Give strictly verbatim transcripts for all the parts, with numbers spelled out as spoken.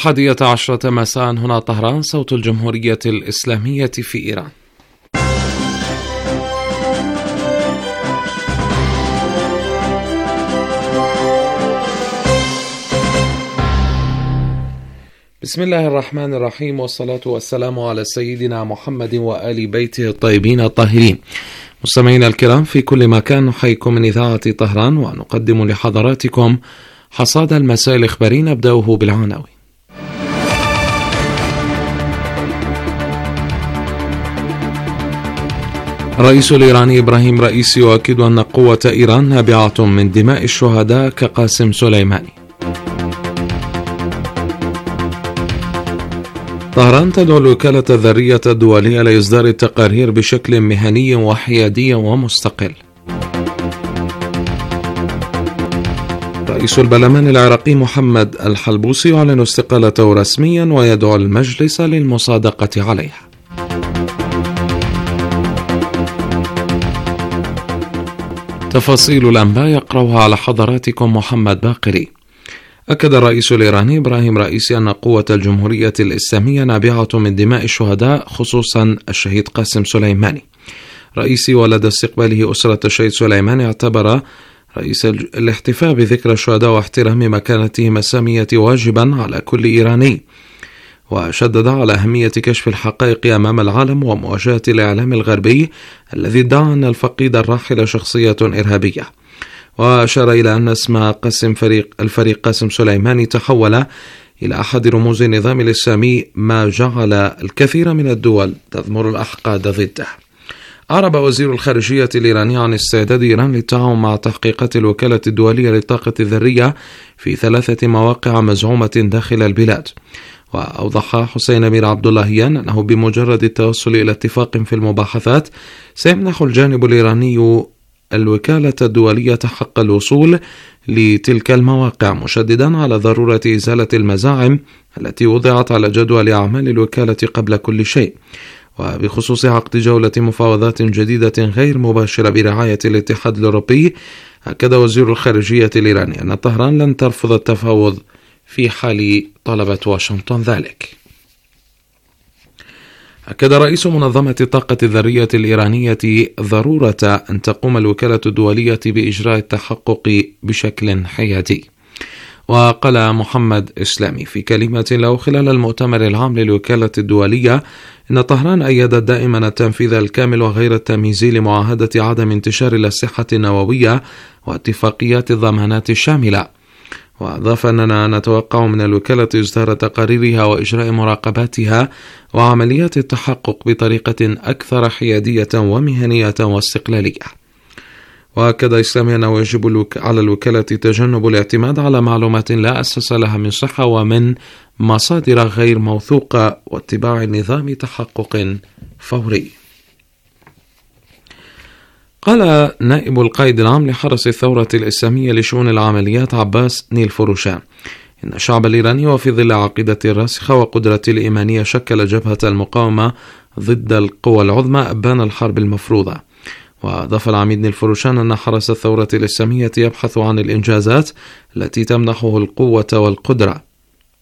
الحادية عشرة مساء هنا طهران، صوت الجمهورية الإسلامية في إيران. بسم الله الرحمن الرحيم، والصلاة والسلام على سيدنا محمد وآل بيته الطيبين الطاهرين. مستمعينا الكرام في كل مكان، نحييكم من إذاعة طهران ونقدم لحضراتكم حصاد المساء الإخباري، نبدأه بالعناوين. الرئيس الإيراني إبراهيم رئيسي يؤكد أن قوة إيران نابعة من دماء الشهداء كقاسم سليماني. طهران تدعو الوكالة الذرية الدولية لإصدار التقارير بشكل مهني وحيادي ومستقل. رئيس البرلمان العراقي محمد الحلبوسي يعلن استقالته رسميا ويدعو المجلس للمصادقة عليها. تفاصيل الأنباء يقرأها على حضراتكم محمد باقري. أكد الرئيس الإيراني إبراهيم رئيسي أن قوة الجمهورية الإسلامية نابعة من دماء الشهداء، خصوصا الشهيد قاسم سليماني. رئيسي ولدى استقباله أسرة الشهيد سليماني اعتبر رئيس الاحتفاء بذكرى الشهداء واحترام مكانتهم السامية واجبا على كل إيراني، وشدد على أهمية كشف الحقائق أمام العالم ومواجهة الإعلام الغربي الذي ادعى أن الفقيد الراحل شخصية إرهابية. وأشار إلى أن اسم قاسم فريق الفريق قاسم سليماني تحول إلى أحد رموز النظام الإسلامي، ما جعل الكثير من الدول تضمر الأحقاد ضده. أعرب وزير الخارجية الإيراني عن استعداد إيران للتعاون مع تحقيقات الوكالة الدولية للطاقة الذرية في ثلاثة مواقع مزعومة داخل البلاد. وأوضح حسين أمير عبد اللهيان أنه بمجرد التوصل إلى اتفاق في المباحثات سيمنح الجانب الإيراني الوكالة الدولية حق الوصول لتلك المواقع، مشددا على ضرورة إزالة المزاعم التي وضعت على جدول أعمال الوكالة قبل كل شيء. وبخصوص عقد جولة مفاوضات جديدة غير مباشرة برعاية الاتحاد الأوروبي، أكد وزير الخارجية الإيراني أن طهران لن ترفض التفاوض في حال طلبت واشنطن ذلك. أكد رئيس منظمة الطاقة الذرية الإيرانية ضرورة أن تقوم الوكالة الدولية بإجراء التحقق بشكل حيادي. وقال محمد إسلامي في كلمة له خلال المؤتمر العام للوكالة الدولية إن طهران أيدت دائما التنفيذ الكامل وغير التمييزي لمعاهدة عدم انتشار الأسلحة النووية واتفاقيات الضمانات الشاملة. وأضاف أننا نتوقع من الوكالة إصدار تقاريرها وإجراء مراقباتها وعمليات التحقق بطريقة أكثر حيادية ومهنية واستقلالية. وأكد إسلامي أنه يجب على الوكالة تجنب الاعتماد على معلومات لا أساس لها من صحة ومن مصادر غير موثوقة، واتباع نظام تحقق فوري. قال نائب القائد العام لحرس الثورة الإسلامية لشؤون العمليات عباس نيل فروشان إن الشعب الإيراني وفي ظل عقيدة الراسخة وقدرة الإيمانية شكل جبهة المقاومة ضد القوى العظمى أبان الحرب المفروضة. وأضاف العميد نيل فروشان أن حرس الثورة الإسلامية يبحث عن الإنجازات التي تمنحه القوة والقدرة.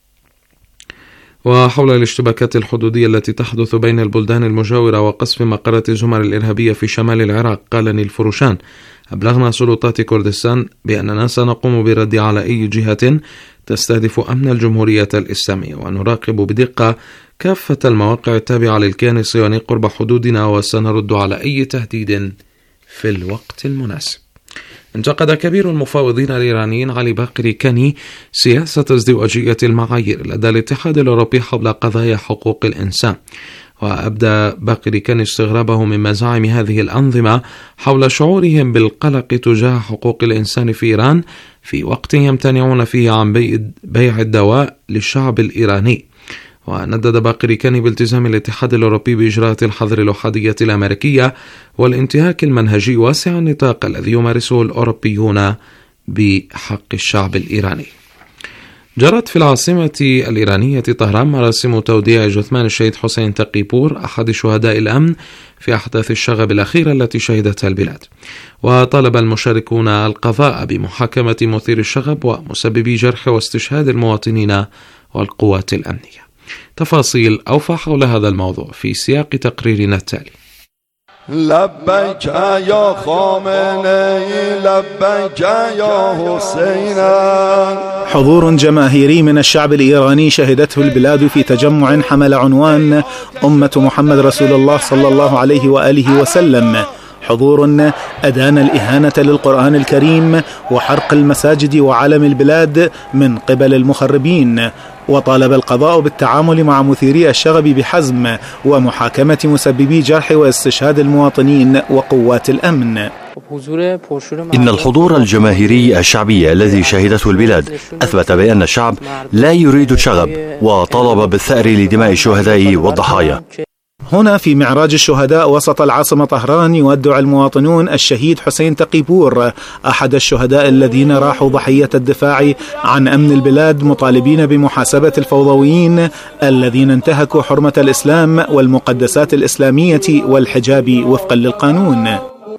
وحول الاشتباكات الحدودية التي تحدث بين البلدان المجاورة وقصف مقرات الزمر الإرهابية في شمال العراق، قال نيل فروشان: أبلغنا سلطات كردستان بأننا سنقوم بالرد على أي جهة تستهدف أمن الجمهورية الإسلامية، ونراقب بدقة كافة المواقع التابعة للكيان الصهيوني قرب حدودنا، وسنرد على أي تهديد في الوقت المناسب. انتقد كبير المفاوضين الإيرانيين علي باقري كاني سياسة ازدواجية المعايير لدى الاتحاد الأوروبي حول قضايا حقوق الإنسان. وأبدى باقري كاني استغرابه من مزاعم هذه الأنظمة حول شعورهم بالقلق تجاه حقوق الإنسان في إيران في وقت يمتنعون فيه عن بيع الدواء للشعب الإيراني. وندد باقري كاني بالتزام الاتحاد الأوروبي بإجراءات الحظر الأحادية الأمريكية والانتهاك المنهجي واسع النطاق الذي يمارسه الأوروبيون بحق الشعب الإيراني. جرت في العاصمة الإيرانية طهران مراسم توديع جثمان الشهيد حسين تقيبور أحد شهداء الأمن في أحداث الشغب الأخيرة التي شهدتها البلاد. وطالب المشاركون القضاء بمحاكمة مثير الشغب ومسببي جرح واستشهاد المواطنين والقوات الأمنية. تفاصيل أوفى حول هذا الموضوع في سياق تقريرنا التالي. لبیک یا خامنه‌ای لبیک یا حسین. حضور جماهيري من الشعب الإيراني شهدته البلاد في تجمع حمل عنوان أمة محمد رسول الله صلى الله عليه وآله وسلم. حضور أدان الإهانة للقرآن الكريم وحرق المساجد وعلم البلاد من قبل المخربين، وطالب القضاء بالتعامل مع مثيري الشغب بحزم ومحاكمة مسببي جرح واستشهاد المواطنين وقوات الأمن. إن الحضور الجماهيري الشعبي الذي شهدته البلاد أثبت بأن الشعب لا يريد الشغب وطالب بالثأر لدماء الشهداء والضحايا. هنا في معراج الشهداء وسط العاصمة طهران يودع المواطنون الشهيد حسين تقيبور، أحد الشهداء الذين راحوا ضحية الدفاع عن أمن البلاد، مطالبين بمحاسبة الفوضويين الذين انتهكوا حرمة الإسلام والمقدسات الإسلامية والحجاب وفقا للقانون.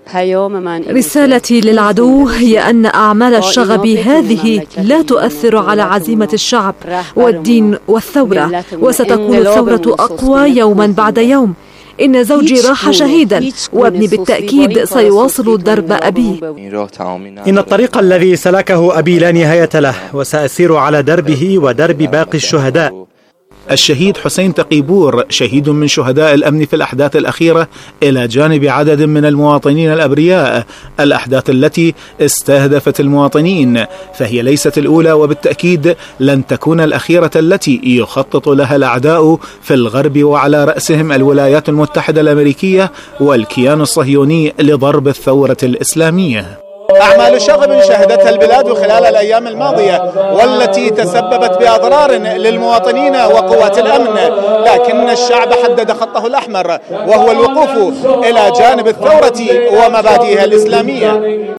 رسالتي للعدو هي أن أعمال الشغب هذه لا تؤثر على عزيمة الشعب والدين والثورة، وستكون الثورة أقوى يوما بعد يوم. إن زوجي راح شهيدا وابني بالتأكيد سيواصل درب أبيه. إن الطريق الذي سلكه أبي لا نهاية له، وسأسير على دربه ودرب باقي الشهداء. الشهيد حسين تقيبور شهيد من شهداء الأمن في الأحداث الأخيرة إلى جانب عدد من المواطنين الأبرياء. الأحداث التي استهدفت المواطنين فهي ليست الأولى، وبالتأكيد لن تكون الأخيرة التي يخطط لها الأعداء في الغرب، وعلى رأسهم الولايات المتحدة الأمريكية والكيان الصهيوني لضرب الثورة الإسلامية. أعمال شغب شهدتها البلاد خلال الأيام الماضية والتي تسببت بأضرار للمواطنين وقوات الأمن، لكن الشعب حدد خطه الأحمر وهو الوقوف إلى جانب الثورة ومبادئها الإسلامية.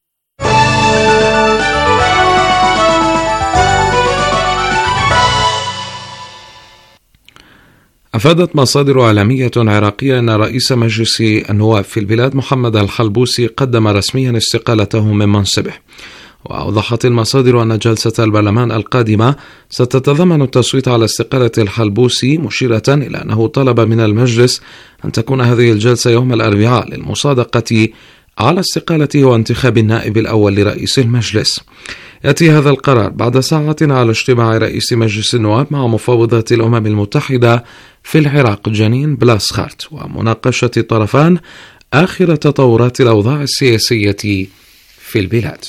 أفادت مصادر إعلامية عراقية أن رئيس مجلس النواب في البلاد محمد الحلبوسي قدم رسميا استقالته من منصبه. وأوضحت المصادر أن جلسة البرلمان القادمة ستتضمن التصويت على استقالة الحلبوسي، مشيرة إلى أنه طلب من المجلس أن تكون هذه الجلسة يوم الأربعاء للمصادقة على استقالته وانتخاب النائب الأول لرئيس المجلس. يأتي هذا القرار بعد ساعة على اجتماع رئيس مجلس النواب مع مفوضة الأمم المتحدة في العراق جنين بلاسخارت، ومناقشة الطرفان آخر تطورات الأوضاع السياسية في البلاد.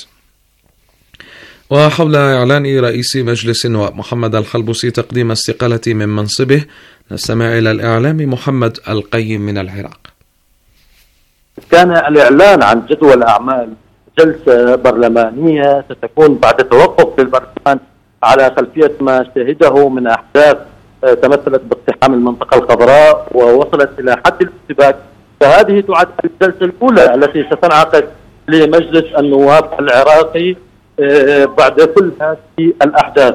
وحول إعلان رئيس مجلس النواب محمد الحلبوسي تقديم استقالة من منصبه، نستمع إلى الإعلام محمد القيم من العراق. كان الإعلان عن جدول أعمال جلسة برلمانية ستكون بعد توقف في البرلمان على خلفية ما شهده من أحداث تمثلت باقتحام المنطقة الخضراء ووصلت إلى حد الاشتباك، فهذه تعد الجلسة الأولى التي ستنعقد لمجلس النواب العراقي بعد كل هذه الأحداث.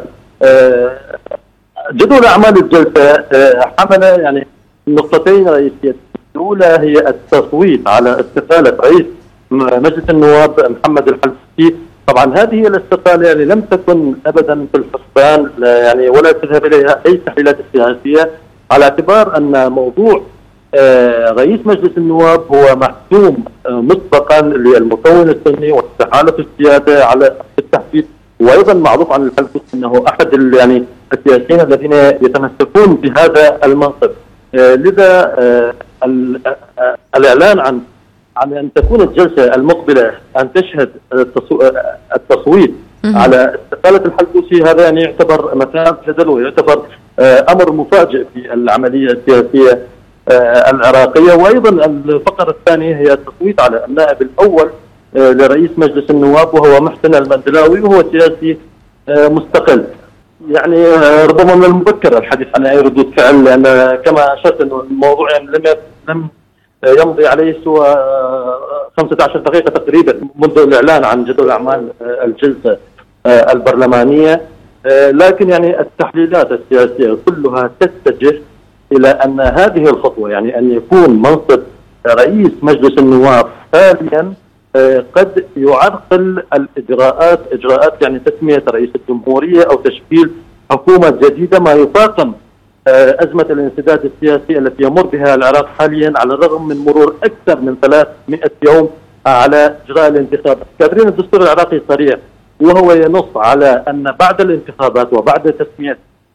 جدول أعمال الجلسة حمل يعني نقطتين رئيسيتين. الأولى هي التصويت على استقالة رئيس مجلس النواب محمد الحلبوسي. طبعا هذه الاستقالة يعني لم تكن أبدا في الحسبان يعني ولا تذهب إليها أي تحليلات سياسية، على اعتبار أن موضوع رئيس مجلس النواب هو محسوم مسبقا للمكون السني واستحالة السيادة على التحديد، وأيضا معروف عن الحلبوسي أنه أحد يعني السياسيين الذين يتمسكون بهذا المنصب. لذا الإعلان عن عن أن تكون الجلسة المقبلة أن تشهد التصويت على استقالة الحلبوسي، هذا يعني يعتبر مثال جدل ويعتبر أمر مفاجئ في العملية السياسية العراقية. وأيضا الفقرة الثانية هي التصويت على النائب الأول لرئيس مجلس النواب وهو محسن المندلاوي، وهو سياسي مستقل. يعني ربما من المبكر الحديث عن أي ردود فعل، لأن كما أشرت أنه الموضوع يعني لم لم يمضي عليه سوى خمسة عشر دقيقة تقريبا منذ الإعلان عن جدول أعمال الجلسة البرلمانية، لكن يعني التحليلات السياسية كلها تتجه إلى أن هذه الخطوة يعني أن يكون منصب رئيس مجلس النواب حاليا قد يعرقل الإجراءات إجراءات يعني تسمية رئيس الجمهورية أو تشكيل حكومة جديدة ما يفاقم أزمة الانسداد السياسي التي يمر بها العراق حاليا، على الرغم من مرور أكثر من ثلاثمئة يوم على إجراء الانتخابات. كادرين الدستور العراقي صريح، وهو ينص على أن بعد الانتخابات وبعد تسمية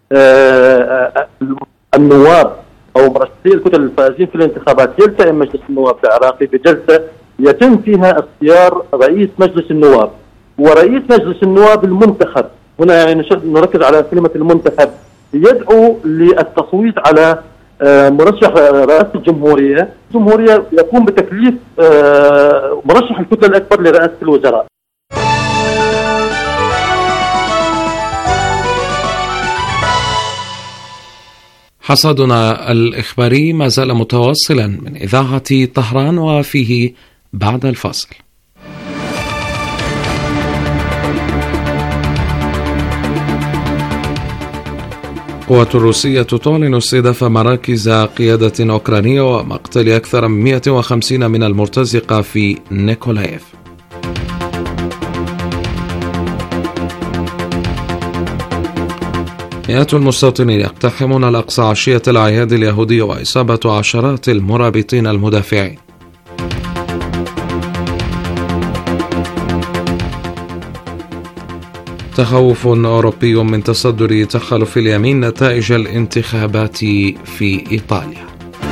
النواب أو مرشحي الكتل الفائزين في الانتخابات يلتئم مجلس النواب العراقي بجلسة يتم فيها اختيار رئيس مجلس النواب ورئيس مجلس النواب المنتخب. هنا يعني نركز على كلمة المنتخب، يدعو للتصويت على مرشح رئاسة الجمهورية. الجمهورية يقوم بتكليف مرشح الكتلة الأكبر لرئاسة الوزراء. حصادنا الإخباري ما زال متواصلا من إذاعة طهران، وفيه بعد الفاصل. القوات الروسية تعلن استهداف مراكز قيادة أوكرانية ومقتل أكثر من مئة وخمسين من المرتزقة في نيكولايف. مئات المستوطنين يقتحمون الأقصى عشية الأعياد اليهودية وإصابة عشرات المرابطين المدافعين. تخوف أوروبي من تصدر تحالف اليمين نتائج الانتخابات في إيطاليا.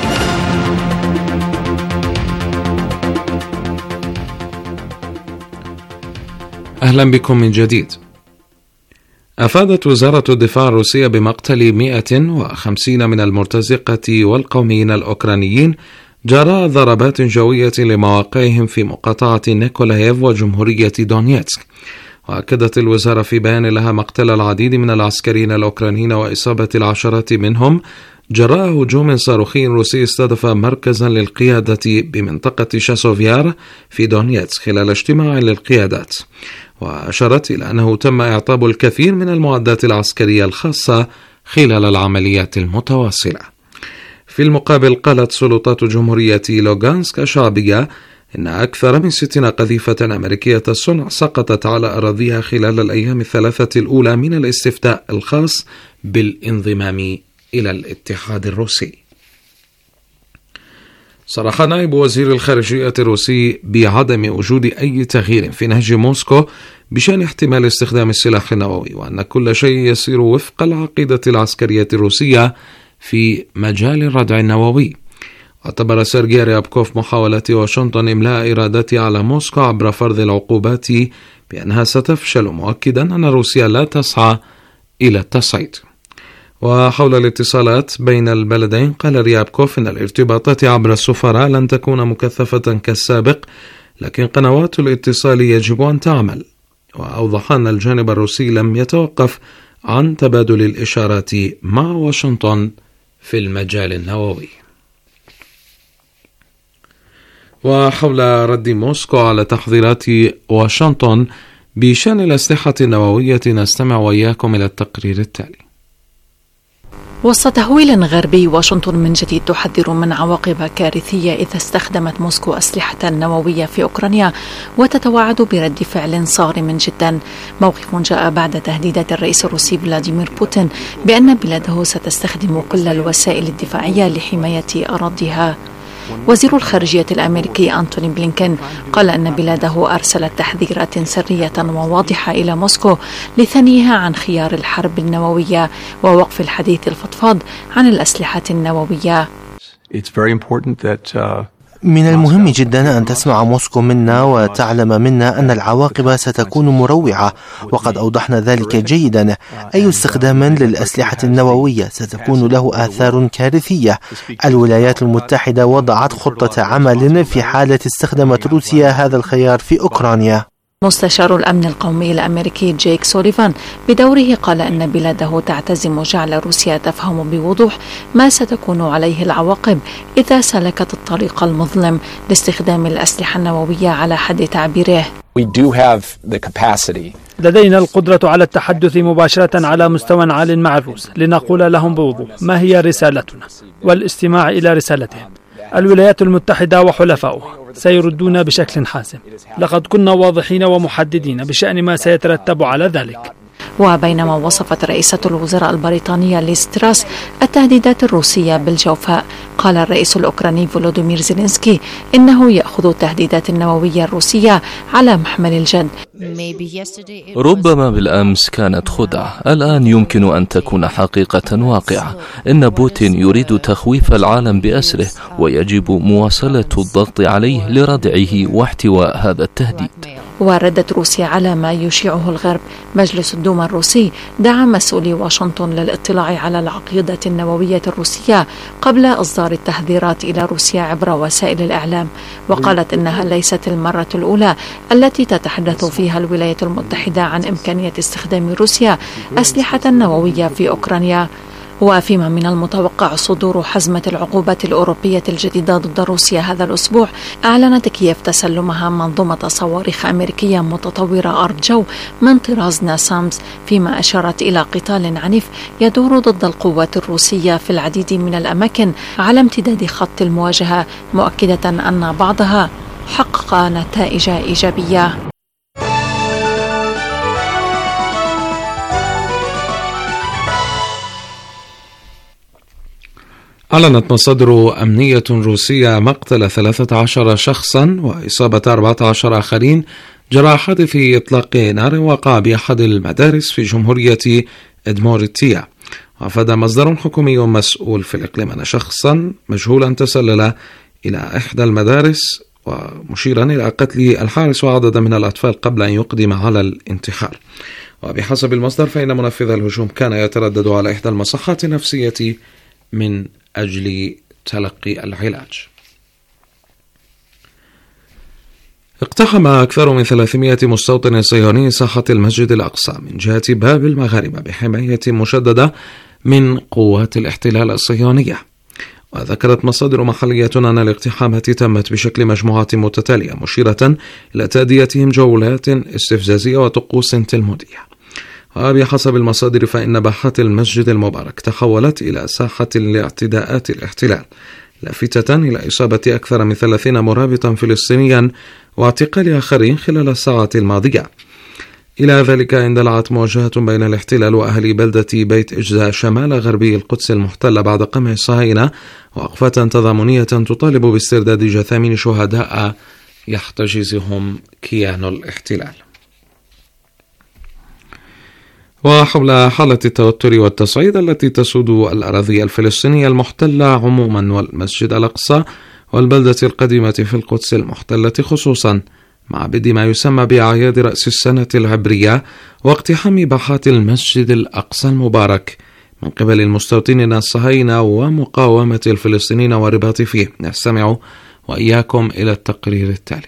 أهلا بكم من جديد. أفادت وزارة الدفاع الروسية بمقتل مئة وخمسين من المرتزقة والقوميين الأوكرانيين جراء ضربات جوية لمواقعهم في مقاطعة نيكولايف وجمهورية دونيتسك. وأكدت الوزارة في بيان لها مقتل العديد من العسكريين الأوكرانيين وإصابة العشرات منهم جراء هجوم صاروخي روسي استهدف مركزا للقيادة بمنطقة شاسوفيار في دونيتسك خلال اجتماع للقيادات. وأشارت إلى أنه تم إعطاب الكثير من المعدات العسكرية الخاصة خلال العمليات المتواصلة. في المقابل قالت سلطات جمهورية لوغانسك الشعبية إن أكثر من ستين قذيفة أمريكية الصنع سقطت على أراضيها خلال الأيام الثلاثة الأولى من الاستفتاء الخاص بالانضمام إلى الاتحاد الروسي. صرح نائب وزير الخارجية الروسي بعدم وجود أي تغيير في نهج موسكو بشأن احتمال استخدام السلاح النووي، وأن كل شيء يسير وفق العقيدة العسكرية الروسية في مجال الردع النووي. اعتبر سيرجي ريابكوف محاولات واشنطن إملاء إرادتها على موسكو عبر فرض العقوبات بأنها ستفشل، مؤكدا أن روسيا لا تسعى إلى التصعيد. وحول الاتصالات بين البلدين قال ريابكوف إن الارتباطات عبر السفراء لن تكون مكثفة كالسابق، لكن قنوات الاتصال يجب أن تعمل. وأوضح أن الجانب الروسي لم يتوقف عن تبادل الإشارات مع واشنطن في المجال النووي. وحول رد موسكو على تحذيرات واشنطن بشأن الأسلحة النووية نستمع وإياكم إلى التقرير التالي. وسط تهويل غربي، واشنطن من جديد تحذر من عواقب كارثية إذا استخدمت موسكو أسلحة نووية في أوكرانيا، وتتوعد برد فعل صارم جدا. موقف جاء بعد تهديدات الرئيس الروسي فلاديمير بوتين بأن بلاده ستستخدم كل الوسائل الدفاعية لحماية أراضيها. وزير الخارجية الأمريكي أنتوني بلينكين قال أن بلاده أرسلت تحذيرات سرية وواضحة إلى موسكو لثنيها عن خيار الحرب النووية ووقف الحديث الفضفاض عن الأسلحة النووية. من المهم جدا أن تسمع موسكو منا وتعلم منا أن العواقب ستكون مروعة، وقد أوضحنا ذلك جيدا. أي استخدام للأسلحة النووية ستكون له آثار كارثية. الولايات المتحدة وضعت خطة عمل في حالة استخدمت روسيا هذا الخيار في أوكرانيا. مستشار الأمن القومي الأمريكي جيك سوليفان بدوره قال أن بلاده تعتزم جعل روسيا تفهم بوضوح ما ستكون عليه العواقب إذا سلكت الطريق المظلم لاستخدام الأسلحة النووية على حد تعبيره. لدينا القدرة على التحدث مباشرة على مستوى عال مع الروس لنقول لهم بوضوح ما هي رسالتنا والاستماع إلى رسالتهم. الولايات المتحدة وحلفائها سيردون بشكل حاسم. لقد كنا واضحين ومحددين بشأن ما سيترتب على ذلك. وبينما وصفت رئيسة الوزراء البريطانية ليز تراس التهديدات الروسية بالجوفاء، قال الرئيس الأوكراني فولودومير زيلينسكي إنه يأخذ التهديدات النووية الروسية على محمل الجد. ربما بالأمس كانت خدعة، الآن يمكن أن تكون حقيقة واقعة. إن بوتين يريد تخويف العالم بأسره، ويجب مواصلة الضغط عليه لردعه واحتواء هذا التهديد. وردت روسيا على ما يشيعه الغرب. مجلس الدوما الروسي دعا مسؤولي واشنطن للاطلاع على العقيدة النووية الروسية قبل إصدار التحذيرات إلى روسيا عبر وسائل الإعلام، وقالت إنها ليست المرة الأولى التي تتحدث فيها الولايات المتحدة عن إمكانية استخدام روسيا أسلحة نووية في أوكرانيا. وفيما من المتوقع صدور حزمة العقوبات الأوروبية الجديدة ضد روسيا هذا الأسبوع، أعلنت كييف تسلمها منظومة صواريخ أمريكية متطورة أرض جو من طراز ناسامز، فيما أشارت إلى قتال عنيف يدور ضد القوات الروسية في العديد من الأماكن على امتداد خط المواجهة، مؤكدة أن بعضها حقق نتائج إيجابية. أعلنت مصادر أمنية روسية مقتل ثلاثة عشر شخصا وإصابة أربعة عشر آخرين جراء حادث إطلاق نار وقع بأحد المدارس في جمهورية إدموريتيا. وأفاد مصدر حكومي مسؤول في الإقليم أن شخصا مجهولا تسلل إلى إحدى المدارس، ومشيرا إلى قتل الحارس وعدد من الأطفال قبل أن يقدم على الانتحار. وبحسب المصدر فإن منفذ الهجوم كان يتردد على إحدى المصحات النفسية من أجل تلقي العلاج. اقتحم أكثر من ثلاثمائة مستوطن صهيوني ساحة المسجد الأقصى من جهة باب المغاربة بحماية مشددة من قوات الاحتلال الصهيونية. وذكرت مصادر محلية أن الاقتحامات تمت بشكل مجموعات متتالية، مشيرة إلى تأديتهم جولات استفزازية وطقوس تلمودية. وبحسب المصادر فإن باحات المسجد المبارك تحولت إلى ساحة لاعتداءات الاحتلال، لافتة إلى إصابة أكثر من ثلاثين مرابطا فلسطينيا واعتقال آخرين خلال الساعات الماضية. إلى ذلك اندلعت مواجهة بين الاحتلال وأهل بلدة بيت إجزاء شمال غربي القدس المحتلة بعد قمع الصهاينة، وقفة تضامنية تطالب باسترداد جثامين شهداء يحتجزهم كيان الاحتلال. وحول حالة التوتر والتصعيد التي تسود الأراضي الفلسطينية المحتلة عموما والمسجد الأقصى والبلدة القديمة في القدس المحتلة خصوصا، مع بدء ما يسمى بأعياد رأس السنة العبرية واقتحام باحات المسجد الأقصى المبارك من قبل المستوطنين الصهاينة ومقاومة الفلسطينيين والرباط فيه. نستمع وإياكم إلى التقرير التالي.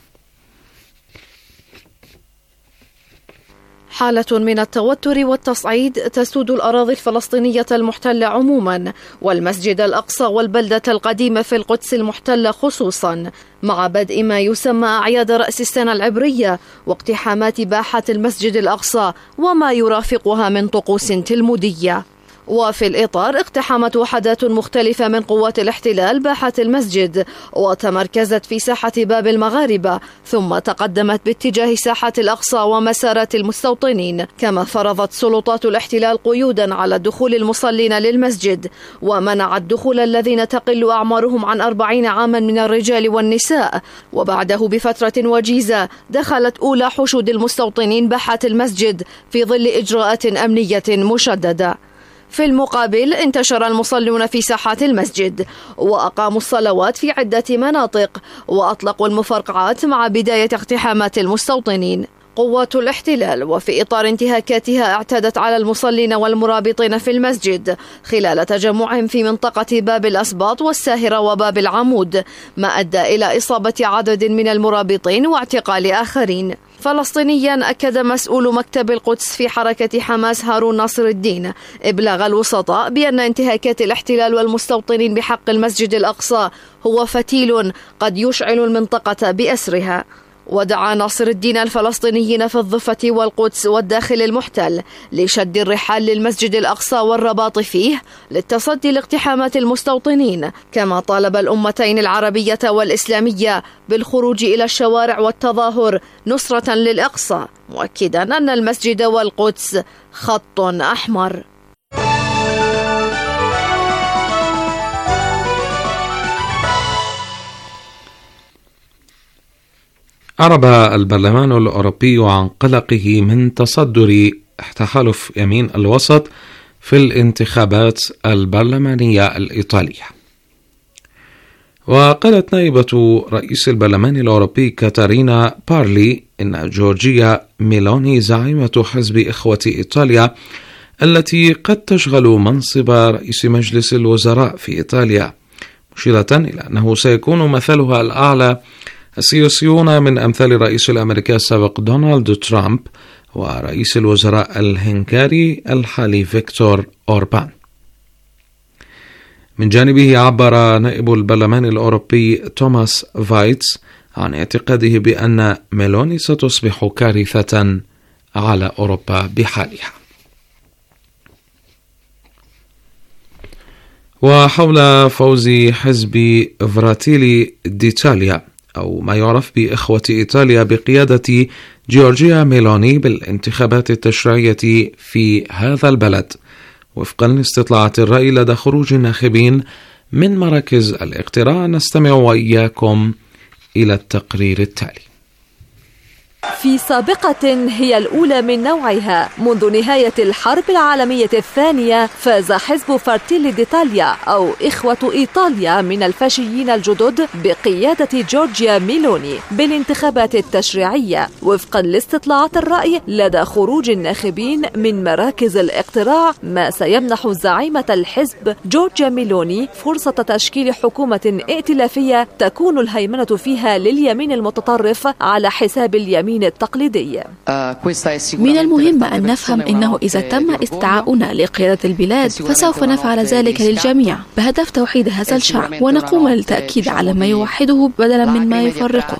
حالة من التوتر والتصعيد تسود الأراضي الفلسطينية المحتلة عموما والمسجد الأقصى والبلدة القديمة في القدس المحتلة خصوصا، مع بدء ما يسمى أعياد رأس السنة العبرية واقتحامات باحة المسجد الأقصى وما يرافقها من طقوس تلمودية. وفي الإطار اقتحمت وحدات مختلفة من قوات الاحتلال باحة المسجد وتمركزت في ساحة باب المغاربة، ثم تقدمت باتجاه ساحة الأقصى ومسارات المستوطنين. كما فرضت سلطات الاحتلال قيودا على دخول المصلين للمسجد، ومنعت دخول الذين تقل أعمارهم عن أربعين عاما من الرجال والنساء. وبعده بفترة وجيزة دخلت أولى حشود المستوطنين باحة المسجد في ظل إجراءات أمنية مشددة. في المقابل انتشر المصلون في ساحات المسجد وأقاموا الصلوات في عدة مناطق وأطلقوا المفرقعات مع بداية اقتحامات المستوطنين. قوات الاحتلال وفي إطار انتهاكاتها اعتدت على المصلين والمرابطين في المسجد خلال تجمعهم في منطقة باب الأسباط والساهرة وباب العمود، ما أدى إلى إصابة عدد من المرابطين واعتقال آخرين. فلسطينيا أكد مسؤول مكتب القدس في حركة حماس هارون ناصر الدين إبلاغ الوسطاء بأن انتهاكات الاحتلال والمستوطنين بحق المسجد الأقصى هو فتيل قد يشعل المنطقة بأسرها. ودعا ناصر الدين الفلسطينيين في الضفة والقدس والداخل المحتل لشد الرحال للمسجد الأقصى والرباط فيه للتصدي لاقتحامات المستوطنين، كما طالب الأمتين العربية والإسلامية بالخروج إلى الشوارع والتظاهر نصرة للأقصى، مؤكدا أن المسجد والقدس خط أحمر. أعرب البرلمان الأوروبي عن قلقه من تصدر تحالف يمين الوسط في الانتخابات البرلمانية الإيطالية. وقالت نائبة رئيس البرلمان الأوروبي كاتارينا بارلي إن جورجيا ميلوني زعيمة حزب إخوة إيطاليا التي قد تشغل منصب رئيس مجلس الوزراء في إيطاليا، مشيرة إلى أنه سيكون مثلها الأعلى السياسيون من أمثال الرئيس الأمريكي السابق دونالد ترامب ورئيس الوزراء الهنغاري الحالي فيكتور أوربان. من جانبه عبر نائب البرلمان الأوروبي توماس فايتس عن اعتقاده بأن ميلوني ستصبح كارثة على أوروبا بحالها. وحول فوز حزب فراتيلي ديتاليا أو ما يعرف بإخوة إيطاليا بقيادة جورجيا ميلوني بالانتخابات التشريعية في هذا البلد، وفقا لاستطلاعات الرأي لدى خروج الناخبين من مراكز الاقتراع، نستمع وإياكم إلى التقرير التالي. في سابقة هي الأولى من نوعها منذ نهاية الحرب العالمية الثانية، فاز حزب فارتيلي ديتاليا أو إخوة إيطاليا من الفاشيين الجدد بقيادة جورجيا ميلوني بالانتخابات التشريعية، وفقا لاستطلاعات الرأي لدى خروج الناخبين من مراكز الاقتراع، ما سيمنح زعيمة الحزب جورجيا ميلوني فرصة تشكيل حكومة ائتلافية تكون الهيمنة فيها لليمين المتطرف على حساب اليمين التقليدية. من المهم أن نفهم أنه إذا تم استدعاؤنا لقيادة البلاد فسوف نفعل ذلك للجميع بهدف توحيد هذا الشعب، ونقوم للتأكيد على ما يوحده بدلا من ما يفرقه.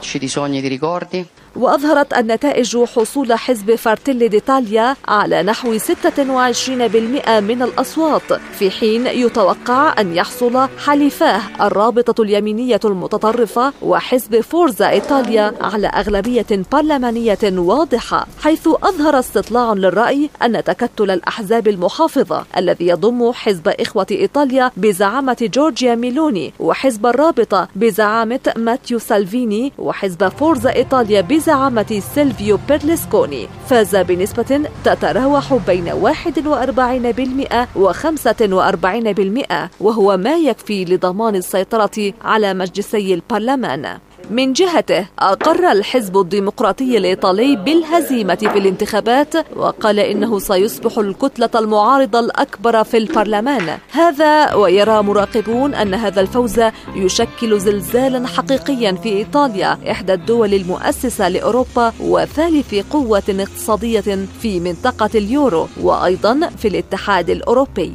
وأظهرت النتائج حصول حزب فارتيلي ديتاليا على نحو ستة وعشرين بالمئة من الأصوات، في حين يتوقع أن يحصل حليفاه الرابطة اليمينية المتطرفة وحزب فورزا إيطاليا على أغلبية برلمانية واضحة، حيث أظهر استطلاع للرأي أن تكتل الأحزاب المحافظة الذي يضم حزب إخوة إيطاليا بزعامة جورجيا ميلوني وحزب الرابطة بزعامة ماتيو سالفيني وحزب فورزا إيطاليا بزعامة سيلفيو بيرلسكوني فاز بنسبة تتراوح بين واحد وأربعين بالمئة وخمسة وأربعين بالمئة، وهو ما يكفي لضمان السيطرة على مجلسي البرلمان. من جهته أقر الحزب الديمقراطي الإيطالي بالهزيمة في الانتخابات، وقال إنه سيصبح الكتلة المعارضة الأكبر في البرلمان. هذا ويرى مراقبون أن هذا الفوز يشكل زلزالا حقيقيا في إيطاليا، إحدى الدول المؤسسة لأوروبا وثالث قوة اقتصادية في منطقة اليورو وأيضا في الاتحاد الأوروبي.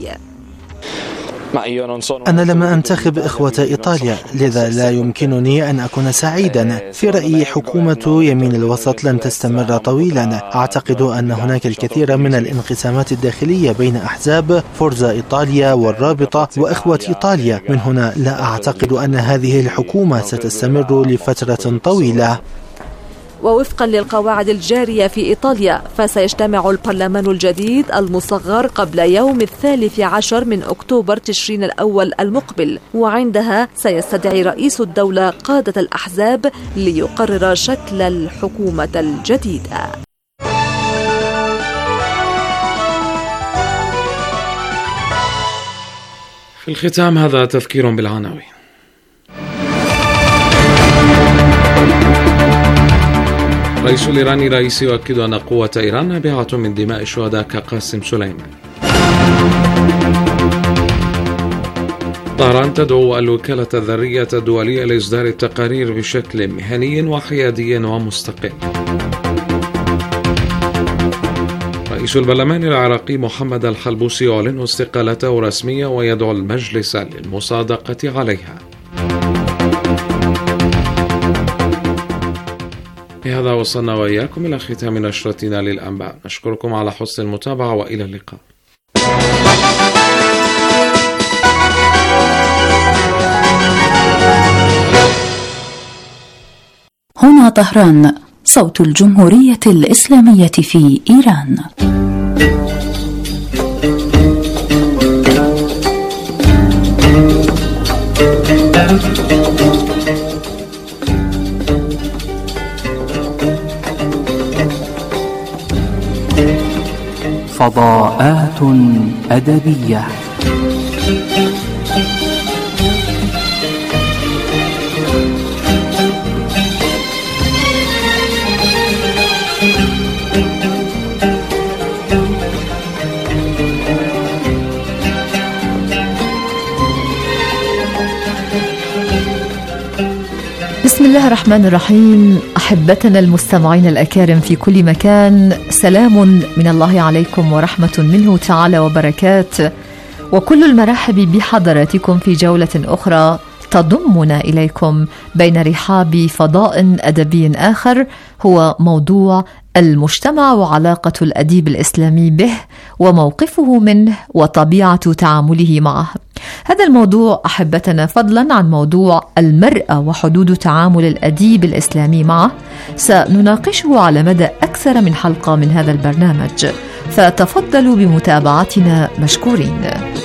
أنا لم أنتخب إخوة إيطاليا، لذا لا يمكنني أن أكون سعيدا. في رأيي حكومة يمين الوسط لن تستمر طويلا. أعتقد أن هناك الكثير من الانقسامات الداخلية بين أحزاب فورزا إيطاليا والرابطة وإخوة إيطاليا، من هنا لا أعتقد أن هذه الحكومة ستستمر لفترة طويلة. ووفقا للقواعد الجارية في إيطاليا، فسيجتمع البرلمان الجديد المصغر قبل يوم الثالث عشر من أكتوبر تشرين الأول المقبل، وعندها سيستدعي رئيس الدولة قادة الأحزاب ليقرر شكل الحكومة الجديدة. في الختام هذا تذكير بالعناوين. الرئيس الإيراني رئيسي يؤكد أن قوة إيران نابعة من دماء الشهداء كقاسم سليمان. طهران تدعو الوكالة الذرية الدولية لإصدار التقارير بشكل مهني وحيادي ومستقل. رئيس البرلمان العراقي محمد الحلبوسي يعلن استقالته رسميا ويدعو المجلس للمصادقة عليها. بهذا وصلنا وإياكم إلى ختام نشرتنا للأنباء. نشكركم على حسن المتابعة وإلى اللقاء. هنا طهران، صوت الجمهورية الإسلامية في إيران. فضاءات أدبية. بسم الله الرحمن الرحيم. أحبتنا المستمعين الأكارم في كل مكان، سلام من الله عليكم ورحمة منه تعالى وبركاته، وكل المرحب بحضراتكم في جولة أخرى تضمنا إليكم بين رحاب فضاء أدبي آخر، هو موضوع المجتمع وعلاقة الأديب الإسلامي به وموقفه منه وطبيعة تعامله معه. هذا الموضوع أحبتنا فضلا عن موضوع المرأة وحدود تعامل الأديب الإسلامي معه سنناقشه على مدى أكثر من حلقة من هذا البرنامج، فتفضلوا بمتابعتنا مشكورين.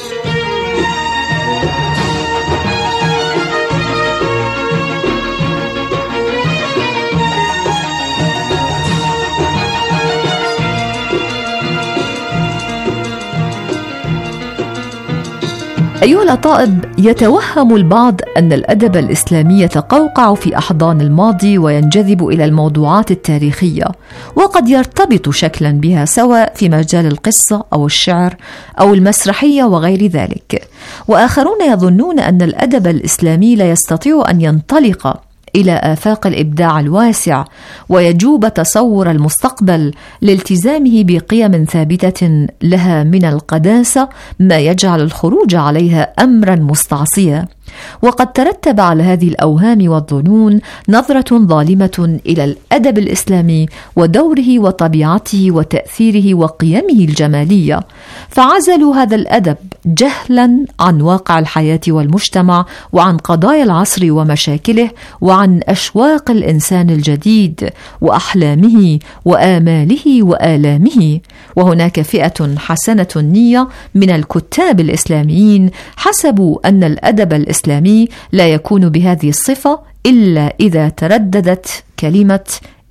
أيها الأطائب، يتوهم البعض أن الأدب الإسلامي يتقوقع في أحضان الماضي وينجذب إلى الموضوعات التاريخية، وقد يرتبط شكلا بها سواء في مجال القصة أو الشعر أو المسرحية وغير ذلك. وآخرون يظنون أن الأدب الإسلامي لا يستطيع أن ينطلق إلى آفاق الإبداع الواسع ويجوب تصور المستقبل لالتزامه بقيم ثابتة لها من القداسة، ما يجعل الخروج عليها أمرا مستعصيا. وقد ترتب على هذه الأوهام والظنون نظرة ظالمة إلى الأدب الإسلامي ودوره وطبيعته وتأثيره وقيمه الجمالية، فعزلوا هذا الأدب جهلا عن واقع الحياة والمجتمع وعن قضايا العصر ومشاكله وعن أشواق الإنسان الجديد وأحلامه وآماله وآلامه. وهناك فئة حسنة النية من الكتاب الإسلاميين حسبوا أن الأدب الإسلامي لا يكون بهذه الصفة إلا إذا ترددت كلمة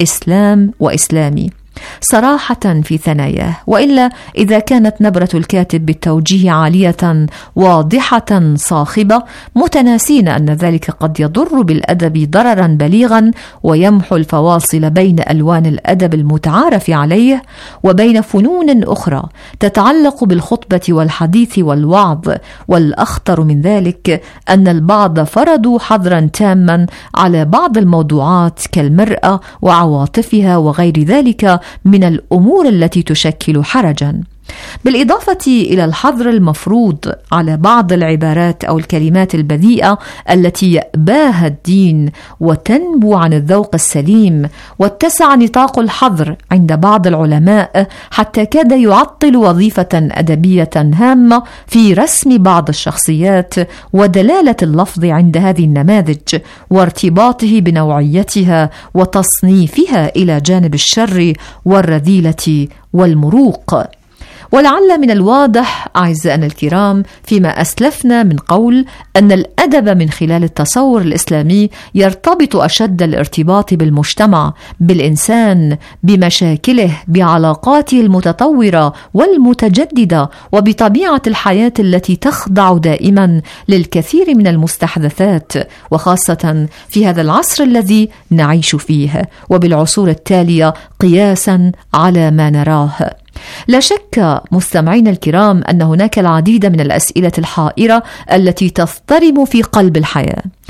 إسلام وإسلامي صراحة في ثناياه، وإلا إذا كانت نبرة الكاتب بالتوجيه عالية واضحة صاخبة، متناسين أن ذلك قد يضر بالأدب ضررا بليغا ويمحو الفواصل بين ألوان الأدب المتعارف عليه وبين فنون أخرى تتعلق بالخطبة والحديث والوعظ. والأخطر من ذلك أن البعض فرضوا حظرا تاما على بعض الموضوعات كالمرأة وعواطفها وغير ذلك من الأمور التي تشكل حرجا، بالإضافة إلى الحظر المفروض على بعض العبارات أو الكلمات البذيئة التي يأباها الدين وتنبو عن الذوق السليم. واتسع نطاق الحظر عند بعض العلماء حتى كاد يعطل وظيفة أدبية هامة في رسم بعض الشخصيات ودلالة اللفظ عند هذه النماذج وارتباطه بنوعيتها وتصنيفها إلى جانب الشر والرذيلة والمروق. ولعل من الواضح أعزائنا الكرام فيما أسلفنا من قول أن الأدب من خلال التصور الإسلامي يرتبط أشد الارتباط بالمجتمع، بالإنسان، بمشاكله، بعلاقاته المتطورة والمتجددة، وبطبيعة الحياة التي تخضع دائما للكثير من المستحدثات، وخاصة في هذا العصر الذي نعيش فيه وبالعصور التالية قياسا على ما نراه. لا شك مستمعين الكرام أن هناك العديد من الأسئلة الحائرة التي تضطرب في قلب الحياة،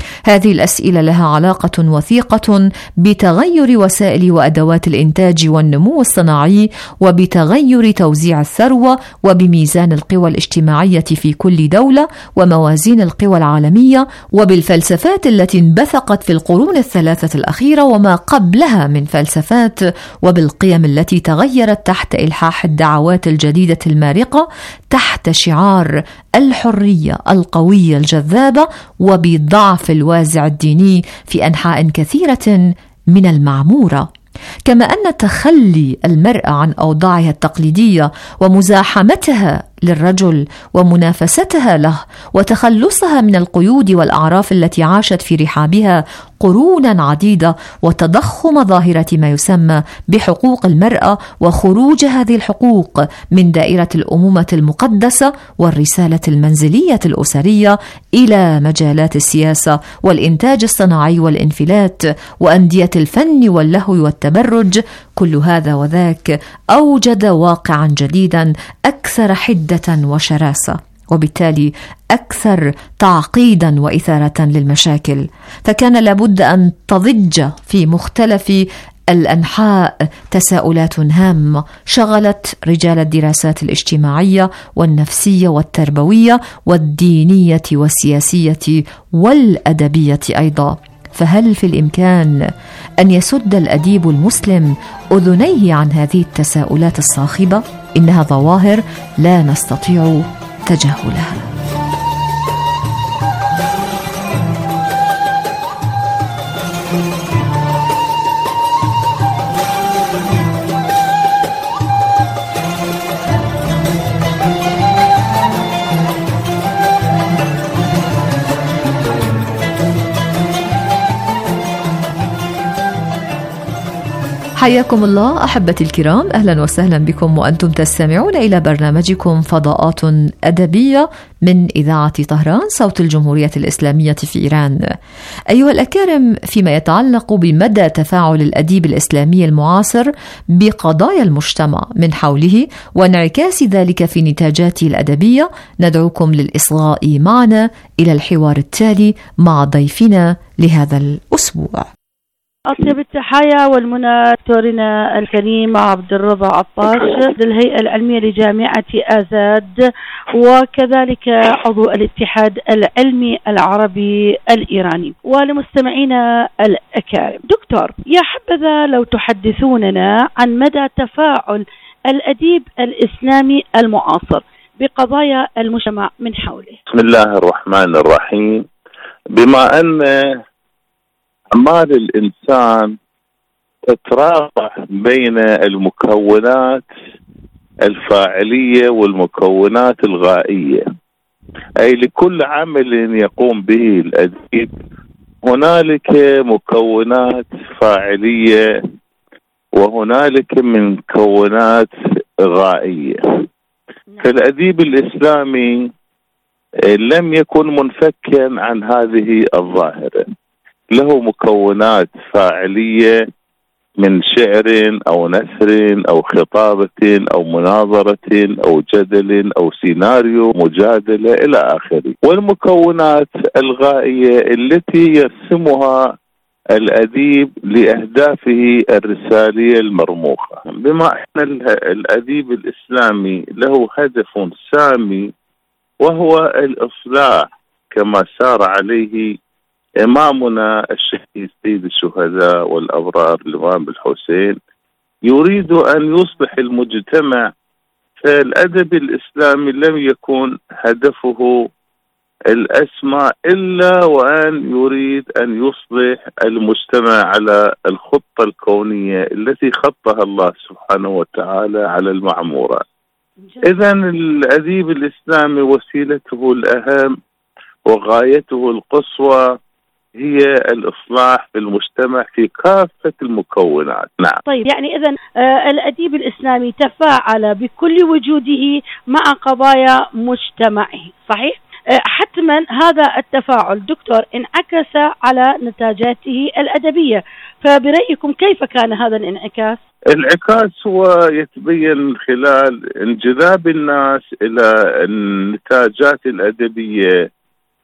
هذه الأسئلة لها علاقة وثيقة بتغير وسائل وأدوات الإنتاج والنمو الصناعي، وبتغير توزيع الثروة، وبميزان القوى الاجتماعية في كل دولة، وموازين القوى العالمية، وبالفلسفات التي انبثقت في القرون الثلاثة الأخيرة وما قبلها من فلسفات، وبالقيم التي تغيرت تحت إلحاح الدعوات الجديدة المارقة تحت شعار الحرية القوية الجذابة، وبضعف الوازع الديني في أنحاء كثيرة من المعمورة. كما أن تخلي المرأة عن أوضاعها التقليدية ومزاحمتها للرجل ومنافستها له وتخلصها من القيود والأعراف التي عاشت في رحابها قرونا عديدة، وتضخم ظاهرة ما يسمى بحقوق المرأة، وخروج هذه الحقوق من دائرة الأمومة المقدسة والرسالة المنزلية الأسرية إلى مجالات السياسة والإنتاج الصناعي والإنفلات وأندية الفن واللهو والتبرج، كل هذا وذاك أوجد واقعا جديدا أكثر حدة وشراسة، وبالتالي أكثر تعقيدا وإثارة للمشاكل. فكان لابد أن تضج في مختلف الأنحاء تساؤلات هامة شغلت رجال الدراسات الاجتماعية والنفسية والتربوية والدينية والسياسية والأدبية أيضا. فهل في الإمكان أن يسد الأديب المسلم أذنيه عن هذه التساؤلات الصاخبة؟ إنها ظواهر لا نستطيع تجاهلها. حياكم الله أحبتي الكرام، أهلا وسهلا بكم وأنتم تستمعون إلى برنامجكم فضاءات أدبية من إذاعة طهران صوت الجمهورية الإسلامية في إيران. أيها الأكارم، فيما يتعلق بمدى تفاعل الأديب الإسلامي المعاصر بقضايا المجتمع من حوله وانعكاس ذلك في نتاجاته الأدبية، ندعوكم للإصغاء معنا إلى الحوار التالي مع ضيفنا لهذا الأسبوع. أطيب التحايا والمنى دكتورنا الكريم عبد الرضا عطاش، الهيئة العلمية لجامعة آزاد، وكذلك عضو الاتحاد العلمي العربي الإيراني، ولمستمعينا الأكارم. دكتور، يا حبذا لو تحدثوننا عن مدى تفاعل الأديب الإسلامي المعاصر بقضايا المجتمع من حوله. بسم الله الرحمن الرحيم. بما أن أعمال الإنسان تتراوح بين المكونات الفاعلية والمكونات الغائية، أي لكل عمل يقوم به الأديب هنالك مكونات فاعلية وهنالك مكونات غائية. فالأديب الإسلامي لم يكن منفكا عن هذه الظاهرة، له مكونات فاعلية من شعر أو نثر أو خطابة أو مناظرة أو جدل أو سيناريو مجادلة إلى آخره، والمكونات الغائية التي يرسمها الأديب لأهدافه الرسالية المرموقة. بما أن الأديب الإسلامي له هدف سامي وهو الإصلاح كما سار عليه إمامنا الشهيد سيد الشهداء والأبرار الإمام الحسين، يريد أن يصلح المجتمع، فالأدب الإسلامي لم يكن هدفه الأسمى إلا وأن يريد أن يصلح المجتمع على الخطة الكونية التي خطها الله سبحانه وتعالى على المعمورة. إذن الأديب الإسلامي وسيلته الأهم وغايته القصوى هي الإصلاح في المجتمع في كافة المكونات. نعم. طيب، يعني إذن آه الأديب الإسلامي تفاعل بكل وجوده مع قضايا مجتمعه، صحيح؟ آه حتما هذا التفاعل دكتور انعكس على نتاجاته الأدبية، فبرأيكم كيف كان هذا الانعكاس؟ الانعكاس هو يتبين من خلال انجذاب الناس إلى النتاجات الأدبية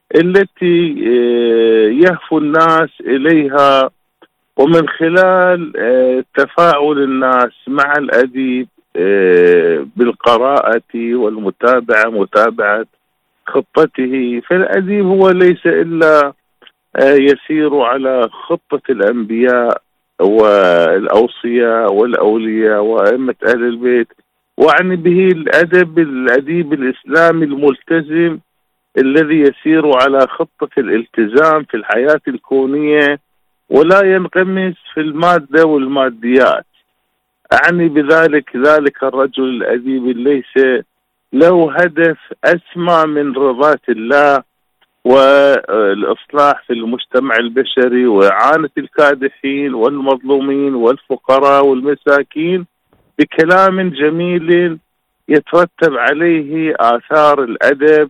التي يهفو الناس إليها، ومن خلال تفاعل الناس مع الأديب بالقراءة والمتابعة، متابعة خطته. فالأديب هو ليس إلا يسير على خطة الأنبياء والأوصياء والأولياء وأئمة أهل البيت، وعني به الأدب الأديب الإسلامي الملتزم الذي يسير على خطة الالتزام في الحياة الكونية ولا ينغمس في المادة والماديات. أعني بذلك ذلك الرجل الأديب ليس له هدف أسمى من رضاة الله والإصلاح في المجتمع البشري وإعانة الكادحين والمظلومين والفقراء والمساكين بكلام جميل يترتب عليه آثار الأدب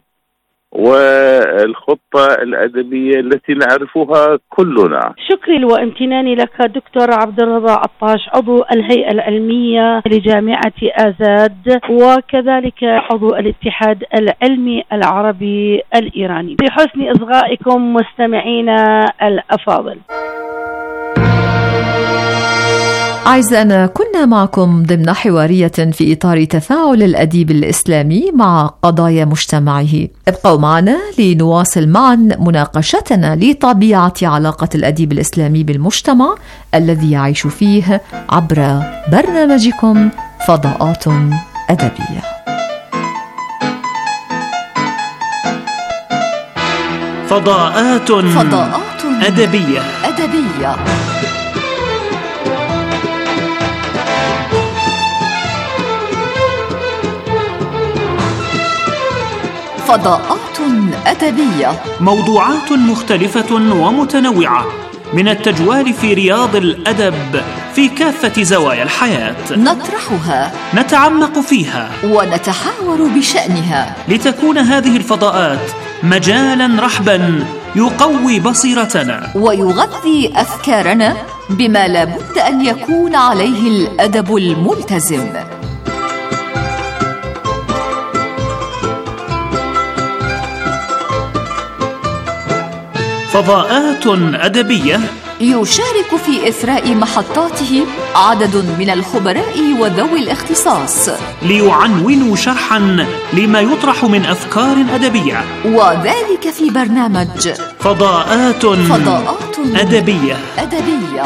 والخطة الأدبية التي نعرفها كلنا. شكري وامتناني لك دكتور عبد الرضا عطاش، عضو الهيئة العلمية لجامعة آزاد وكذلك عضو الاتحاد العلمي العربي الإيراني، بحسن إصغائكم مستمعينا الأفاضل. أعزائنا، كنا معكم ضمن حوارية في إطار تفاعل الأديب الإسلامي مع قضايا مجتمعه. ابقوا معنا لنواصل معا مناقشتنا لطبيعة علاقة الأديب الإسلامي بالمجتمع الذي يعيش فيه عبر برنامجكم فضاءات أدبية. فضاءات فضاءات أدبية أدبية فضاءات أدبية، موضوعات مختلفة ومتنوعة من التجوال في رياض الأدب في كافة زوايا الحياة، نطرحها، نتعمق فيها ونتحاور بشأنها، لتكون هذه الفضاءات مجالا رحبا يقوي بصيرتنا ويغذي أفكارنا بما لابد أن يكون عليه الأدب الملتزم. فضاءات أدبية يشارك في إثراء محطاته عدد من الخبراء وذوي الاختصاص ليعنونوا شرحا لما يطرح من أفكار أدبية، وذلك في برنامج فضاءات, فضاءات أدبية أدبية.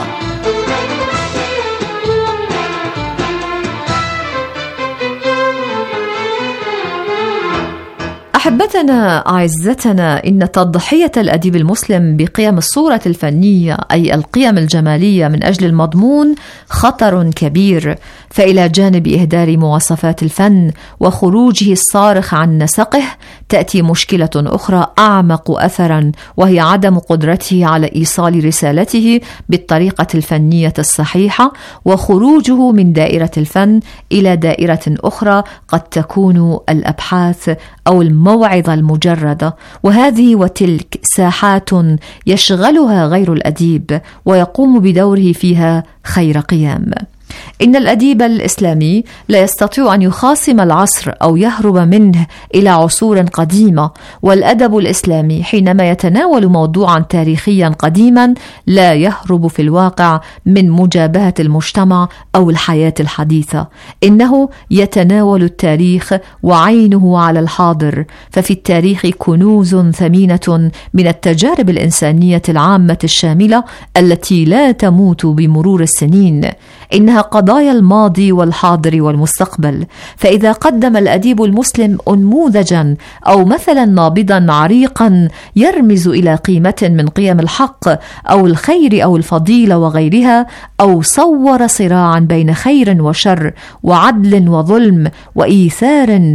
أحبتنا أعزتنا، إن تضحية الأديب المسلم بقيم الصورة الفنية أي القيم الجمالية من أجل المضمون خطر كبير، فإلى جانب إهدار مواصفات الفن وخروجه الصارخ عن نسقه تأتي مشكلة أخرى أعمق أثرا، وهي عدم قدرته على إيصال رسالته بالطريقة الفنية الصحيحة وخروجه من دائرة الفن إلى دائرة أخرى قد تكون الأبحاث أو الموعظة المجردة، وهذه وتلك ساحات يشغلها غير الأديب ويقوم بدوره فيها خير قيام. إن الأديب الإسلامي لا يستطيع أن يخاصم العصر أو يهرب منه إلى عصور قديمة، والأدب الإسلامي حينما يتناول موضوعا تاريخيا قديما لا يهرب في الواقع من مجابهة المجتمع أو الحياة الحديثة، إنه يتناول التاريخ وعينه على الحاضر، ففي التاريخ كنوز ثمينة من التجارب الإنسانية العامة الشاملة التي لا تموت بمرور السنين، إنها قضايا الماضي والحاضر والمستقبل. فإذا قدم الأديب المسلم أنموذجا أو مثلا نابضا عريقا يرمز إلى قيمة من قيم الحق أو الخير أو الفضيلة وغيرها، أو صور صراعا بين خير وشر وعدل وظلم وإيثار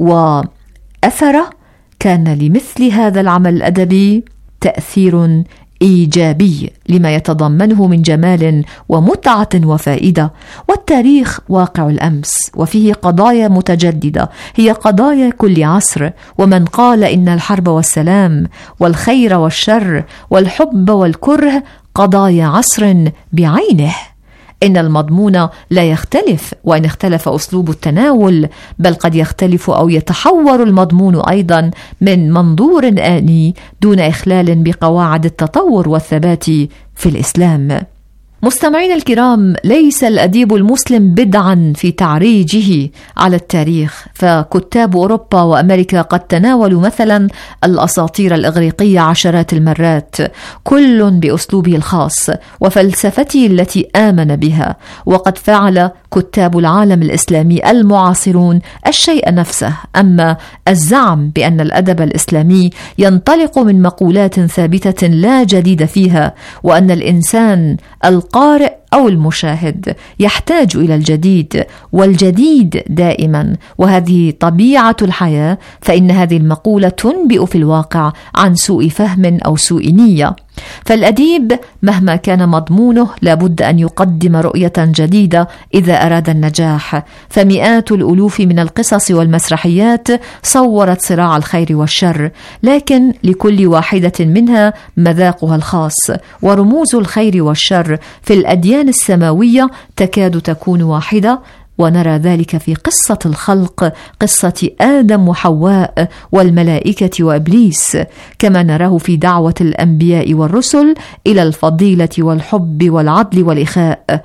وأثرة، كان لمثل هذا العمل الأدبي تأثير إيجابي لما يتضمنه من جمال ومتعة وفائدة. والتاريخ واقع الأمس وفيه قضايا متجددة هي قضايا كل عصر، ومن قال إن الحرب والسلام والخير والشر والحب والكره قضايا عصر بعينه، إن المضمون لا يختلف وإن اختلف أسلوب التناول، بل قد يختلف أو يتحور المضمون أيضا من منظور آني دون إخلال بقواعد التطور والثبات في الإسلام. مستمعين الكرام، ليس الأديب المسلم بدعا في تعريجه على التاريخ، فكتاب أوروبا وأمريكا قد تناولوا مثلا الأساطير الإغريقية عشرات المرات، كل بأسلوبه الخاص وفلسفته التي آمن بها، وقد فعل كتاب العالم الإسلامي المعاصرون الشيء نفسه. أما الزعم بأن الأدب الإسلامي ينطلق من مقولات ثابتة لا جديد فيها، وأن الإنسان القارئ أو المشاهد يحتاج إلى الجديد، والجديد دائما وهذه طبيعة الحياة، فإن هذه المقولة تنبئ في الواقع عن سوء فهم أو سوء نية. فالأديب مهما كان مضمونه لابد أن يقدم رؤية جديدة إذا أراد النجاح، فمئات الألوف من القصص والمسرحيات صورت صراع الخير والشر، لكن لكل واحدة منها مذاقها الخاص، ورموز الخير والشر في الأديان السماوية تكاد تكون واحدة، ونرى ذلك في قصة الخلق، قصة آدم وحواء والملائكة وإبليس، كما نراه في دعوة الأنبياء والرسل إلى الفضيلة والحب والعدل والإخاء،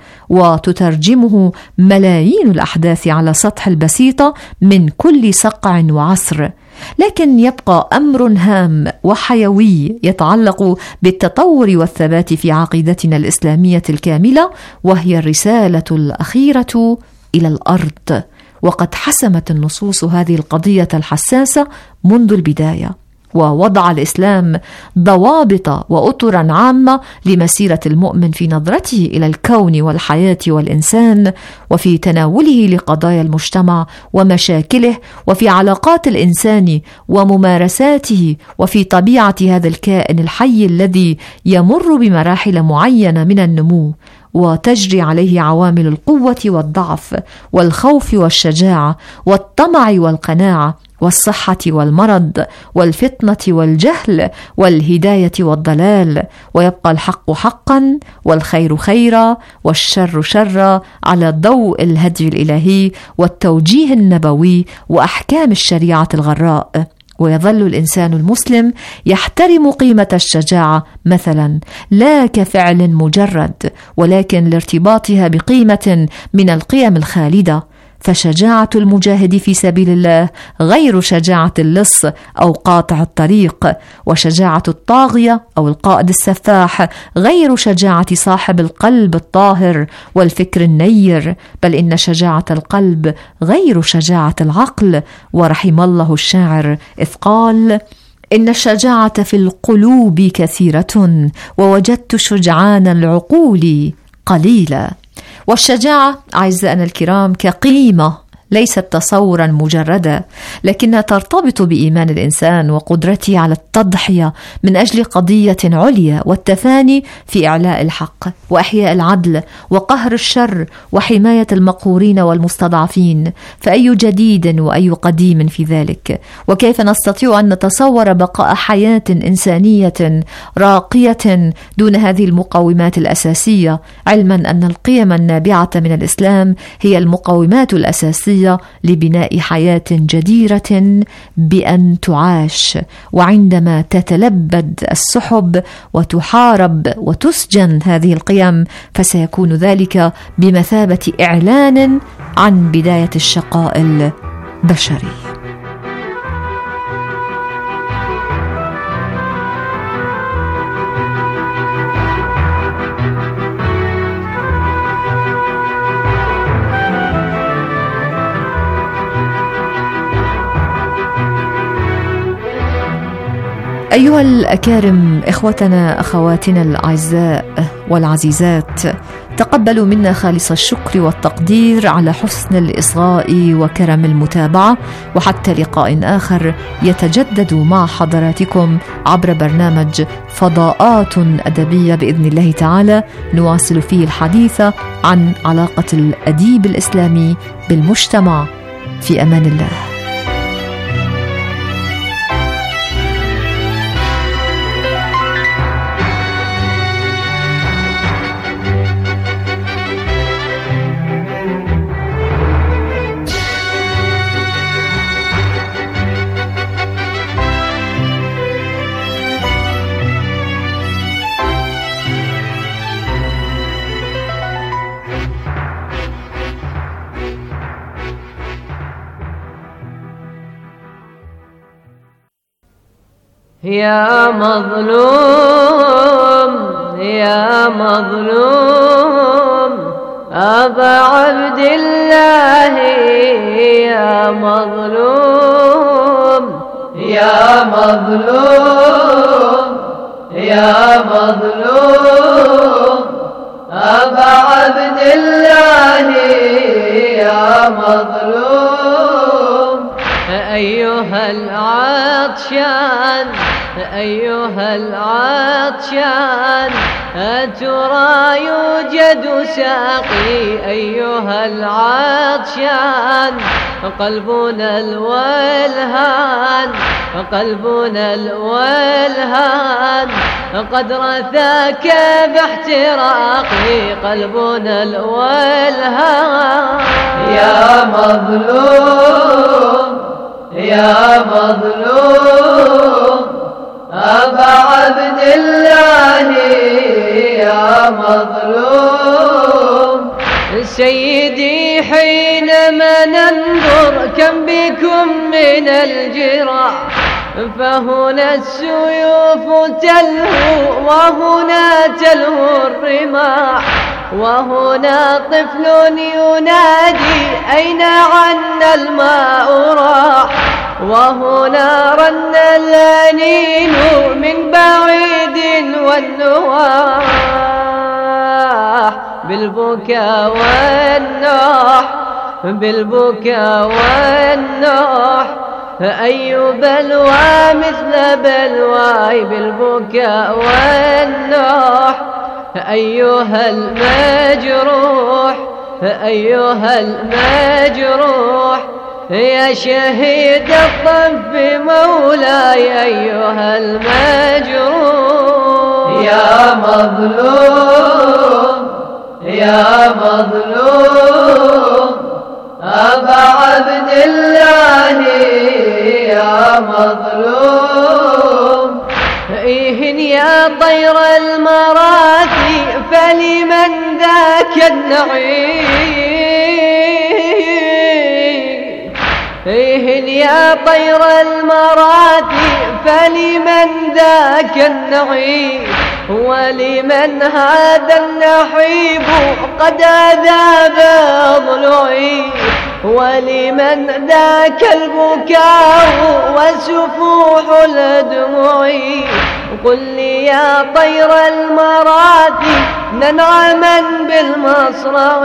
وتترجمه ملايين الأحداث على سطح البسيطة من كل صقع وعصر. لكن يبقى أمر هام وحيوي يتعلق بالتطور والثبات في عقيدتنا الإسلامية الكاملة، وهي الرسالة الأخيرة إلى الأرض. وقد حسمت النصوص هذه القضية الحساسة منذ البداية، ووضع الإسلام ضوابط وأطرا عامة لمسيرة المؤمن في نظرته إلى الكون والحياة والإنسان، وفي تناوله لقضايا المجتمع ومشاكله، وفي علاقات الإنسان وممارساته، وفي طبيعة هذا الكائن الحي الذي يمر بمراحل معينة من النمو، وتجري عليه عوامل القوة والضعف والخوف والشجاعة والطمع والقناعة والصحة والمرض والفتنة والجهل والهداية والضلال، ويبقى الحق حقا والخير خيرا والشر شرا على ضوء الهدي الإلهي والتوجيه النبوي وأحكام الشريعة الغراء. ويظل الإنسان المسلم يحترم قيمة الشجاعة مثلا، لا كفعل مجرد، ولكن لارتباطها بقيمة من القيم الخالدة. فشجاعة المجاهد في سبيل الله غير شجاعة اللص أو قاطع الطريق، وشجاعة الطاغية أو القائد السفاح غير شجاعة صاحب القلب الطاهر والفكر النير، بل إن شجاعة القلب غير شجاعة العقل. ورحم الله الشاعر إذ قال: إن الشجاعة في القلوب كثيرة، ووجدت شجعان العقول قليلا. والشجاعة أعزائنا الكرام كقيمة ليست تصورا مجردا، لكنها ترتبط بإيمان الإنسان وقدرته على التضحية من أجل قضية عليا، والتفاني في إعلاء الحق وإحياء العدل وقهر الشر وحماية المقهورين والمستضعفين. فأي جديد وأي قديم في ذلك؟ وكيف نستطيع أن نتصور بقاء حياة إنسانية راقية دون هذه المقومات الأساسية، علما أن القيم النابعة من الإسلام هي المقومات الأساسية لبناء حياة جديرة بأن تعاش. وعندما تتلبد السحب وتحارب وتسجن هذه القيم، فسيكون ذلك بمثابة إعلان عن بداية الشقاء البشري. أيها الأكارم، إخوتنا أخواتنا الأعزاء والعزيزات، تقبلوا منا خالص الشكر والتقدير على حسن الإصغاء وكرم المتابعة، وحتى لقاء آخر يتجدد مع حضراتكم عبر برنامج فضاءات أدبية بإذن الله تعالى، نواصل فيه الحديث عن علاقة الأديب الإسلامي بالمجتمع. في أمان الله. يا مظلوم يا مظلوم أبا عبد الله يا مظلوم يا مظلوم يا مظلوم أبا عبد الله يا مظلوم أيها العطشان أيها العطشان أترى يوجد ساقي أيها العطشان قلبنا الولهان قلبنا الولهان قد رثاك باحتراقي قلبنا الولهان يا مظلوم يا مظلوم أبا عبد الله يا مظلوم سيدي حينما ننظر كم بكم من الجراح فهنا السيوف تلهو وهنا تلهو الرماح وهنا طفل ينادي أين عنا الماء راح وهنا رن الأنين من بعيد والنواح بالبكاء والنوح بالبكاء والنوح أي بلوى مثل بلواي بالبكاء والنوح أيها المجروح أيها المجروح يا شهيد الطف مولاي أيها المجروح يا مظلوم يا مظلوم أبا عبد الله يا مظلوم إهن يا طير المراثي فلمن ذاك النعيم إهن يا طير المراثي فلمن ذاك النعيم ولمن هذا النحيب قد أذاب ضلعي ولمن ذاك البكاء وسفوح الدموع قل لي يا طير المراثي ننعما بالمصرع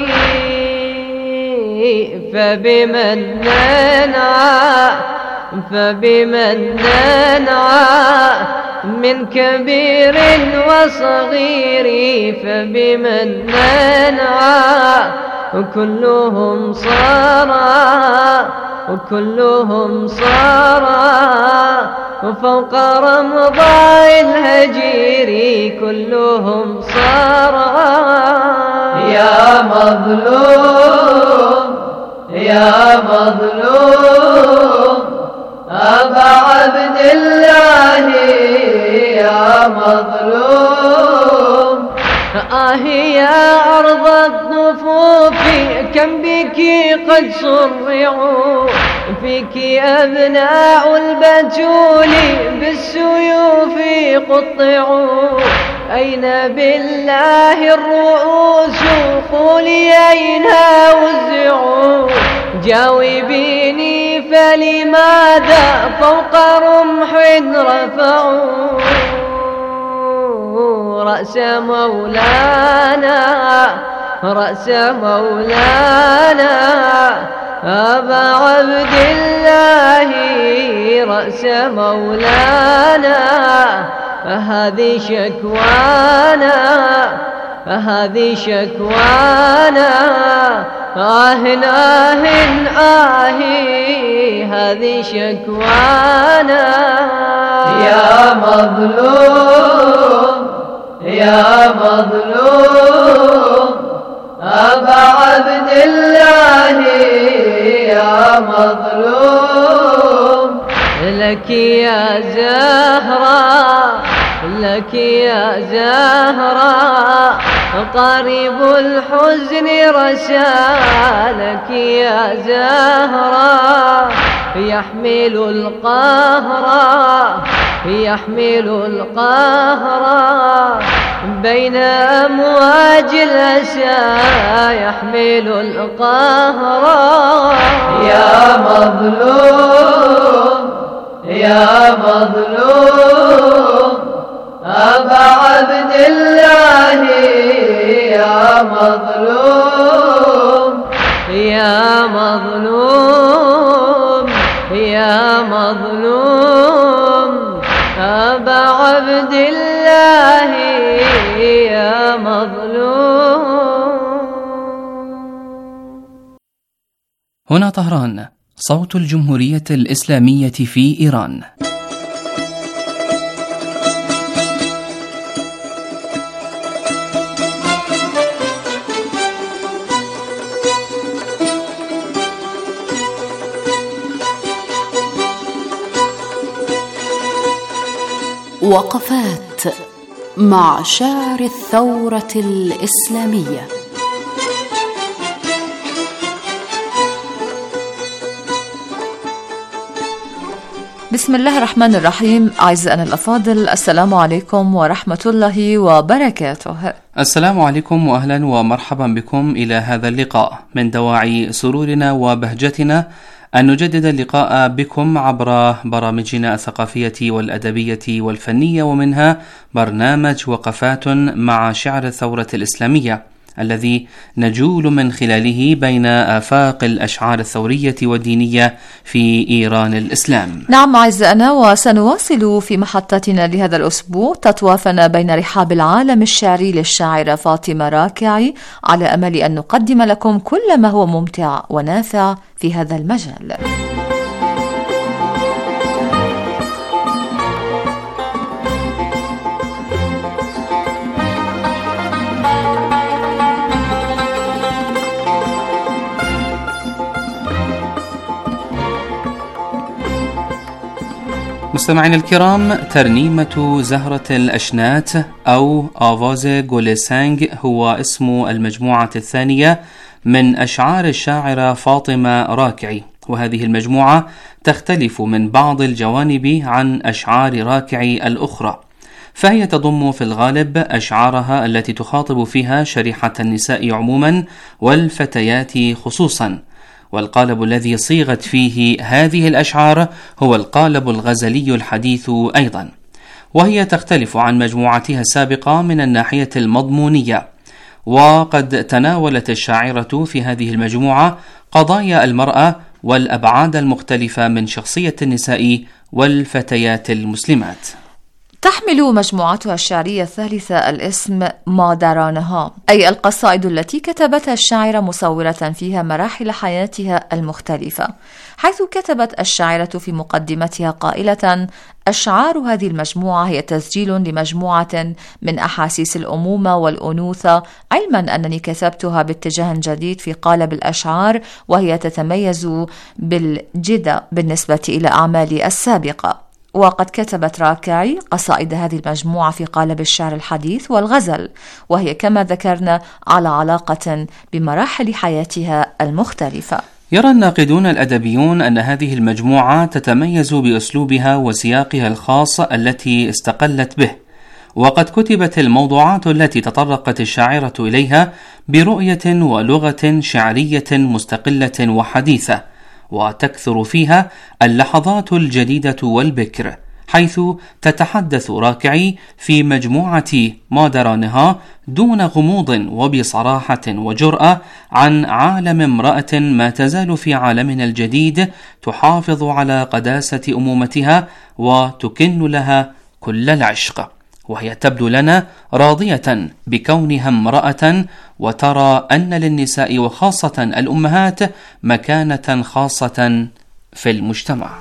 فبمن ننعى فبمن ننعى من كبير وصغير فبمن ننعى كلهم صارا وكلهم صارا فوق رمضاء الهجير كلهم صارا يا مظلوم يا مظلوم أبا عبد الله يا مظلوم آه يا أرض الضفوف كم بك قد صرعوا فيك أبناء البتول بالسيوف قطعوا أين بالله الرؤوس قولي أين وزعوا جاوبيني فلماذا فوق رمح رفعوا رأس مولانا رأس مولانا أبا عبد الله رأس مولانا هذه شكوانا هذه شكوانا آه آه آه هذه شكوانا يا مظلوم يا مظلوم أبا عبد الله يا مظلوم لك يا زهرة لك يا زهرة قريب الحزن رسالك يا زهرة يحمل القهر يحمل القهر بين أمواج الأسى يحمل القهر يا مظلوم يا مظلوم أبا عبد الله يا مظلوم يا مظلوم يا مظلوم أبا عبد الله يا مظلوم. هنا طهران، صوت الجمهورية الإسلامية في إيران. وقفات مع شاعر الثورة الإسلامية. بسم الله الرحمن الرحيم. أعزائنا الأفاضل، السلام عليكم ورحمة الله وبركاته. السلام عليكم وأهلا ومرحبا بكم إلى هذا اللقاء. من دواعي سرورنا وبهجتنا أن نجدد اللقاء بكم عبر برامجنا الثقافية والأدبية والفنية، ومنها برنامج وقفات مع شعر الثورة الإسلامية الذي نجول من خلاله بين آفاق الأشعار الثورية والدينية في إيران الإسلام. نعم أعزائنا، وسنواصل في محطتنا لهذا الأسبوع تطوافنا بين رحاب العالم الشعري للشاعرة فاطمة راكعي، على أمل أن نقدم لكم كل ما هو ممتع ونافع في هذا المجال. مستمعينا الكرام، ترنيمة زهرة الأشنات أو آواز غوليسانج هو اسم المجموعة الثانية من أشعار الشاعرة فاطمة راكعي، وهذه المجموعة تختلف من بعض الجوانب عن أشعار راكعي الأخرى، فهي تضم في الغالب أشعارها التي تخاطب فيها شريحة النساء عموما والفتيات خصوصا، والقالب الذي صيغت فيه هذه الأشعار هو القالب الغزلي الحديث أيضا، وهي تختلف عن مجموعتها السابقة من الناحية المضمونية. وقد تناولت الشاعرة في هذه المجموعة قضايا المرأة والأبعاد المختلفة من شخصية النساء والفتيات المسلمات. تحمل مجموعتها الشعرية الثالثة الاسم مادرانها، أي القصائد التي كتبتها الشاعرة مصورة فيها مراحل حياتها المختلفة، حيث كتبت الشاعرة في مقدمتها قائلة: أشعار هذه المجموعة هي تسجيل لمجموعة من أحاسيس الأمومة والأنوثة، علما أنني كتبتها باتجاه جديد في قالب الأشعار، وهي تتميز بالجدة بالنسبة إلى أعمالي السابقة. وقد كتبت راكعي قصائد هذه المجموعة في قالب الشعر الحديث والغزل، وهي كما ذكرنا على علاقة بمراحل حياتها المختلفة. يرى الناقدون الأدبيون أن هذه المجموعة تتميز بأسلوبها وسياقها الخاص التي استقلت به، وقد كتبت الموضوعات التي تطرقت الشاعرة إليها برؤية ولغة شعرية مستقلة وحديثة، وتكثر فيها اللحظات الجديدة والبكر، حيث تتحدث راكعي في مجموعة مادرانها دون غموض وبصراحة وجرأة عن عالم امرأة ما تزال في عالمنا الجديد تحافظ على قداسة أمومتها وتكن لها كل العشق، وهي تبدو لنا راضية بكونها امرأة، وترى أن للنساء وخاصة الأمهات مكانة خاصة في المجتمع.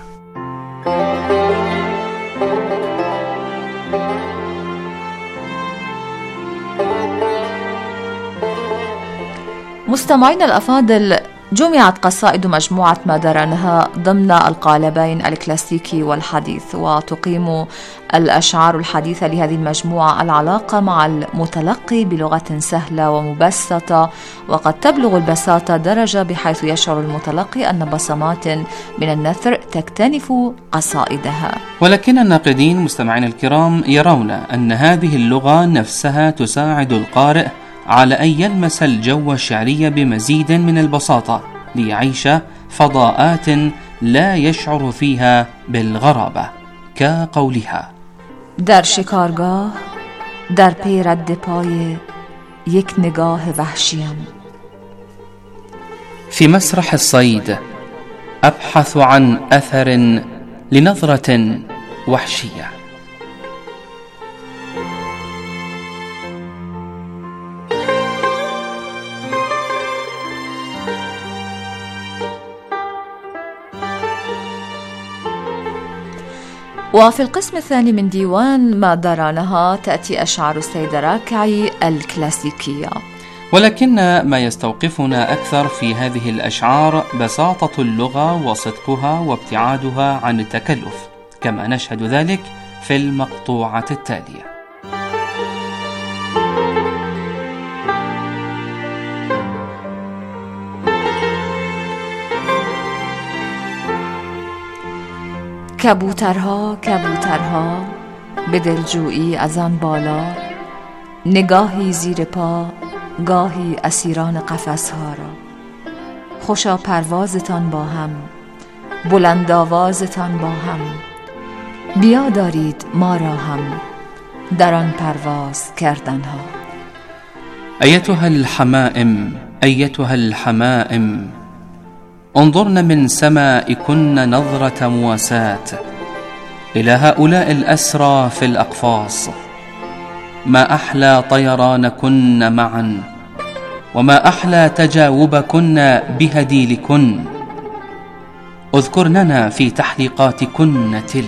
مستمعينا الأفاضل، جمعت قصائد مجموعة ما درنها ضمن القالبين الكلاسيكي والحديث، وتقيم الأشعار الحديثة لهذه المجموعة العلاقة مع المتلقي بلغة سهلة ومبسطة، وقد تبلغ البساطة درجة بحيث يشعر المتلقي أن بصمات من النثر تكتنف قصائدها. ولكن الناقدين مستمعين الكرام يرون أن هذه اللغة نفسها تساعد القارئ على أن يلمس الجو الشعري بمزيد من البساطة ليعيش فضاءات لا يشعر فيها بالغرابة، كقولها: در شکارگاه در پی رد پای یک نگاه وحشیم. في مسرح الصيد أبحث عن أثر لنظرة وحشية. وفي القسم الثاني من ديوان ما درانها تأتي أشعار السيد راكعي الكلاسيكية. ولكن ما يستوقفنا أكثر في هذه الأشعار بساطة اللغة وصدقها وابتعادها عن التكلف، كما نشهد ذلك في المقطوعة التالية. کبوترها کبوترها به دلجویی از آن بالا، نگاهی زیر پا گاهی اسیران قفس‌ها را. خوشا پروازتان با هم، بلند آوازتان با هم، بیا دارید ما را هم در آن پرواز کردنها. أيتها الحمائم أيتها الحمائم انظرن من سمائكن نظرة مواساة إلى هؤلاء الأسرى في الأقفاص. ما أحلى طيرانكن معا، وما أحلى تجاوبكن بهديلكن. اذكرننا في تحليقاتكن تلك.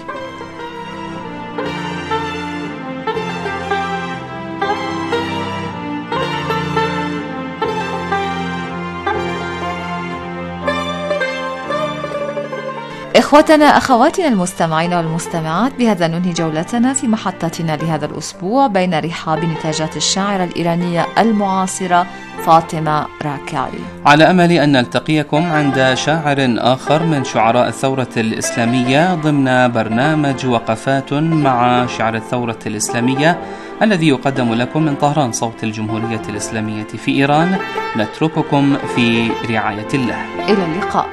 إخوتنا أخواتنا المستمعين والمستمعات، بهذا ننهي جولتنا في محطتنا لهذا الأسبوع بين رحاب نتاجات الشاعرة الإيرانية المعاصرة فاطمة راكعي، على أمل أن نلتقيكم عند شاعر آخر من شعراء الثورة الإسلامية ضمن برنامج وقفات مع شعر الثورة الإسلامية الذي يقدم لكم من طهران صوت الجمهورية الإسلامية في إيران. نترككم في رعاية الله، إلى اللقاء.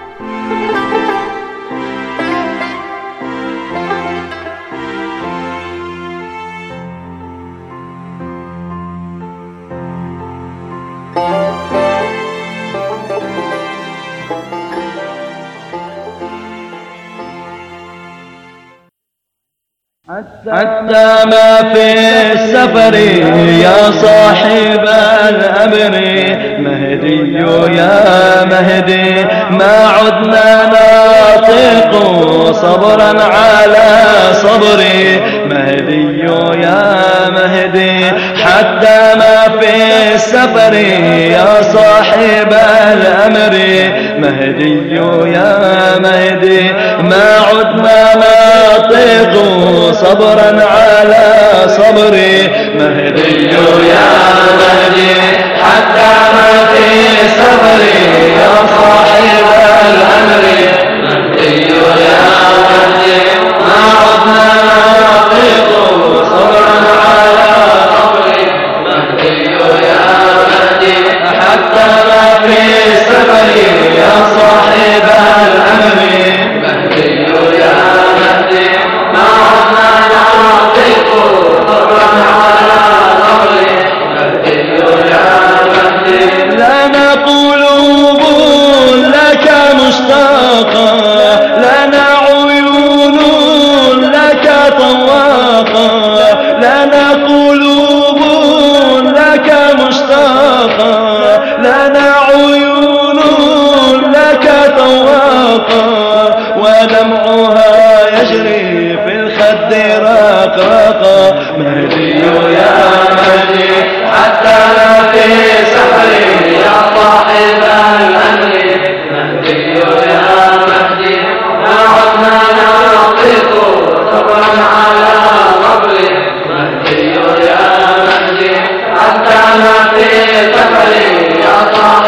حتى ما في السفر يا صاحب الأمر مهدي يا مهدي، ما عدنا نطيق صبرا على صبري مهدي يا مهدي. حتى ما في السفر يا صاحب الأمر مهدي يا مهدي، ما عدنا نطيق صبرا على صبري مهدي يا مهدي. حتى ما في صبري يا صاحب الأمر مهدي يا مهدي، ما عدنا نطيق صبرا على صبري مهدي يا مهدي. حتى ما في صبري يا صاحب الأمر مهدي يا مهدي، ما عدنا نطيق صبرا على صبري مهدي يا مهدي. لا نقول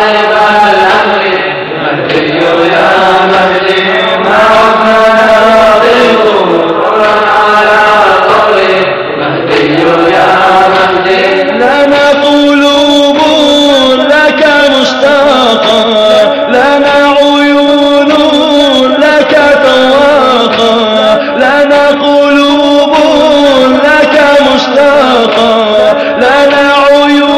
صاحب الأمر